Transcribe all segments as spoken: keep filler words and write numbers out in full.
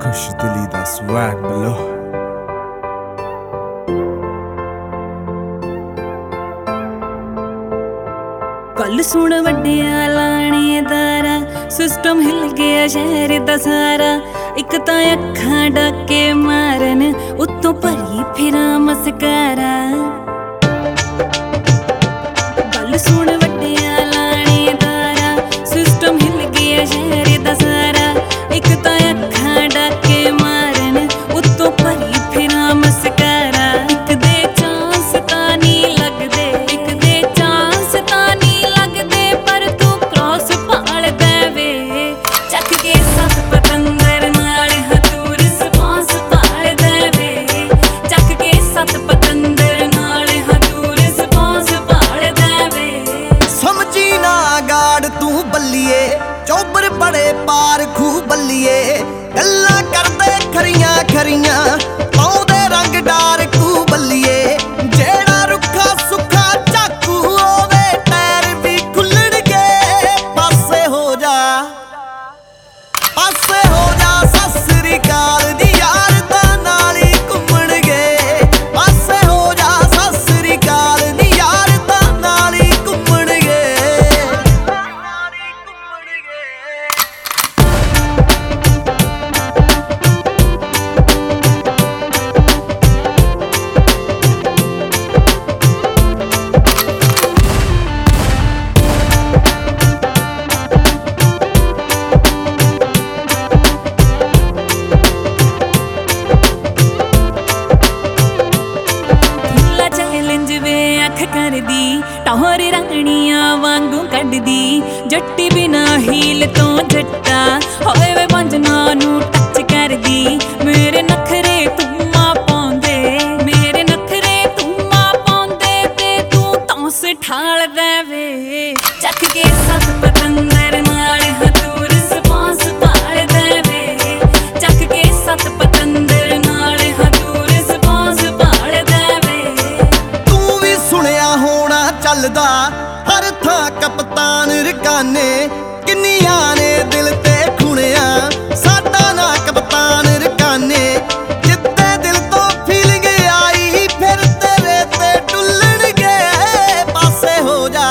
खुश दिली दा स्वैग बिलो कल सुन वड्डिया लाणेदारा सिस्टम हिल गया शहर दा सारा। इक तां अखां डाके मारन उत्तों भरी फिरां मस्कारा। कल सुन वड्डिया लाणेदारा सिस्टम हिल गया शहर दा सारा। इक तां अखां डाके मारन उत्तों भरी फिरां मस्कारा। इक दे चांस तां नी लगदे इक दे चांस तां नी लगदे पर तू क्रॉस भाल देवे चक के सत पतंदर नाल हतू रिस्पांस भाल देवे। चक के सत पतंदर नाल हतू रिस्पांस भाल देवे। समझी ना गाड़ तू बल्लिए चौबर बड़े पार खू बल्लिए। गल्लां करदे खरियां खरियां पाउंदे रंग डार कू बल्लिए। जेड़ा रुखा सुखा चाकू होवे टैर भी खुल्लणगे। पासे हो जा पासे हो जा सत श्री अकाल दी यार तां नाल ही घुम्मणगे। पासे हो जा सत श्री अकाल दी यार तां नाल ही घुम्मणगे। करदी टोर राणियां वांगू कड्डदी। जट्टी बिना हील तो जट्टा होए वे बंजना नू टच करदी। मेरे नखरे तुमा पाउंदे मेरे नखरे तुमा पाउंदे ते तू तौस ठाल देवे। चक के सत पतंदर नाल हतू रिस्पांस भाल देवे। चक के सत पतंदर नाल हतू रिस्पांस भाल देवे। तू भी सुनिया होना चलदा हर थां कप्तान रकाने। किन्नियां ने दिल ते खुणिया साडा ना कप्तान रकाने। जिद्दे दिल तो फीलिंग आई फिर तेरे ते डुल्लणगे। पासे हो जा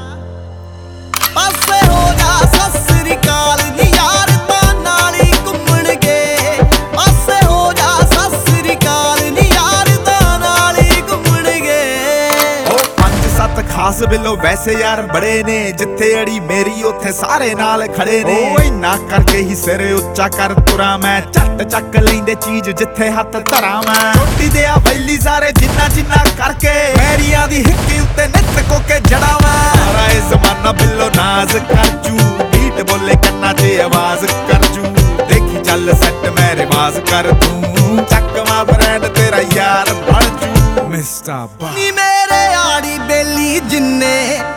पासे हो जा सत श्री अकाल दी यार तां नाल ही घुम्मणगे। पासे हो जा सत श्री अकाल दी यार तां नाल ही घुम्मणगे। सत खास बिलो वैसे यार बड़े ने जिथे अड़ी मेरी उथे सारे नाल खड़े ने। ओ इन्ना करके ही सिर उच्चा कर तुरा मैं झट चक लेंदे चीज जिथे हथ धरा मैं। छोटी दिया वैली सारे जिन्ना जिन्ना करके मैरिया दी हिक्की उत्ते नित कोके जड़ा मैं। सारा ए जमाना बिलो नाज कर जू बीट बोले कन्ना च आवाज कर जू। देखी चल सेट मैं रिवाज कर दूं चकवा ब्रांड तेरा यार बन जू। मिस्टर नी मेरे आड़ी बेली जिन्ने